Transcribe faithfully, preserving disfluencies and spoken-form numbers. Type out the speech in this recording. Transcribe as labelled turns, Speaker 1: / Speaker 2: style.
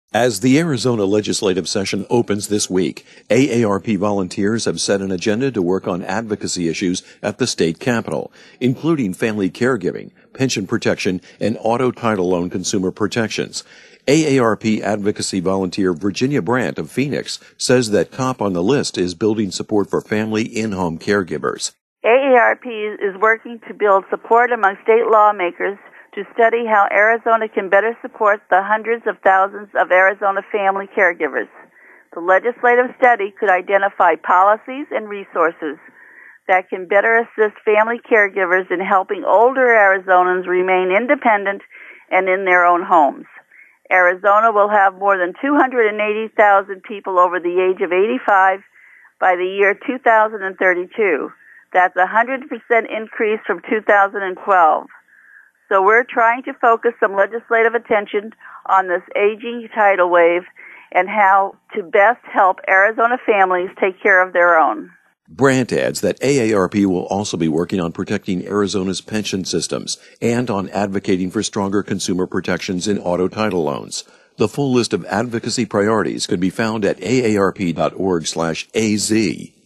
Speaker 1: As the Arizona legislative session opens this week, A A R P volunteers have set an agenda to work on advocacy issues at the state capitol, including family caregiving, pension protection, and auto title loan consumer protections. A A R P advocacy volunteer Virginia Brandt of Phoenix says that top on the list is building support for family in-home caregivers.
Speaker 2: A A R P is working to build support among state lawmakers to study how Arizona can better support the hundreds of thousands of Arizona family caregivers. The legislative study could identify policies and resources that can better assist family caregivers in helping older Arizonans remain independent and in their own homes. Arizona will have more than two hundred eighty thousand people over the age of eighty-five by the year two thousand thirty-two. That's a one hundred percent increase from two thousand twelve. So we're trying to focus some legislative attention on this aging tidal wave and how to best help Arizona families take care of their own.
Speaker 1: Brandt adds that A A R P will also be working on protecting Arizona's pension systems and on advocating for stronger consumer protections in auto title loans. The full list of advocacy priorities could be found at A A R P dot org slash A Z.